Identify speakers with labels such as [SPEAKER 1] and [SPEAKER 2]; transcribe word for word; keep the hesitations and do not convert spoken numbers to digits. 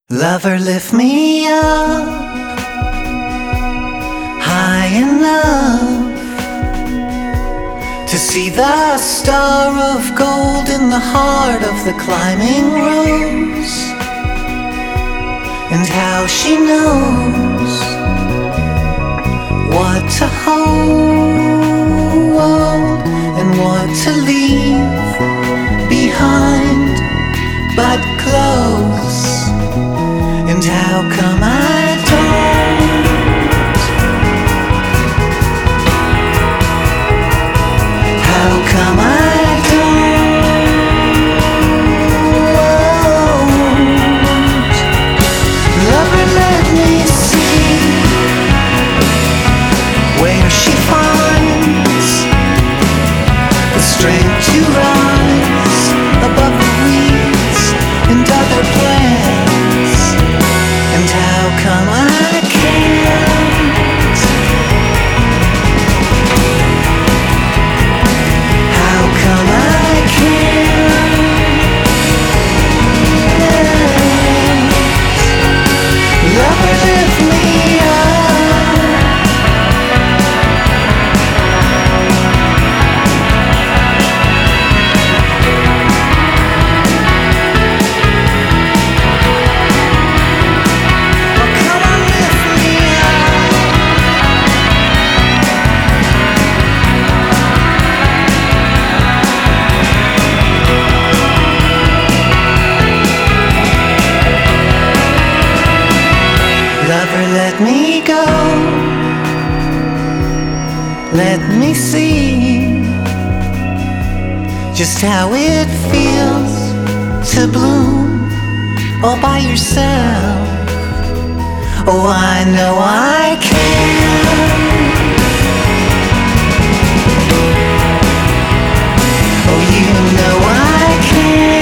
[SPEAKER 1] Lover, lift me up high enough to see the star of gold in the heart of the climbing rose, and how she knows what to hold and what to leave behind, but close. And how come I don't? How come I don't? Lover, let me see where she finds the strength to rise above the weeds and other plants. And how come I can't? How come I can't? Lover, lift me Lover, let me go. Let me see just how it feels to bloom all by yourself. Oh, I know I can. Oh, you know I can.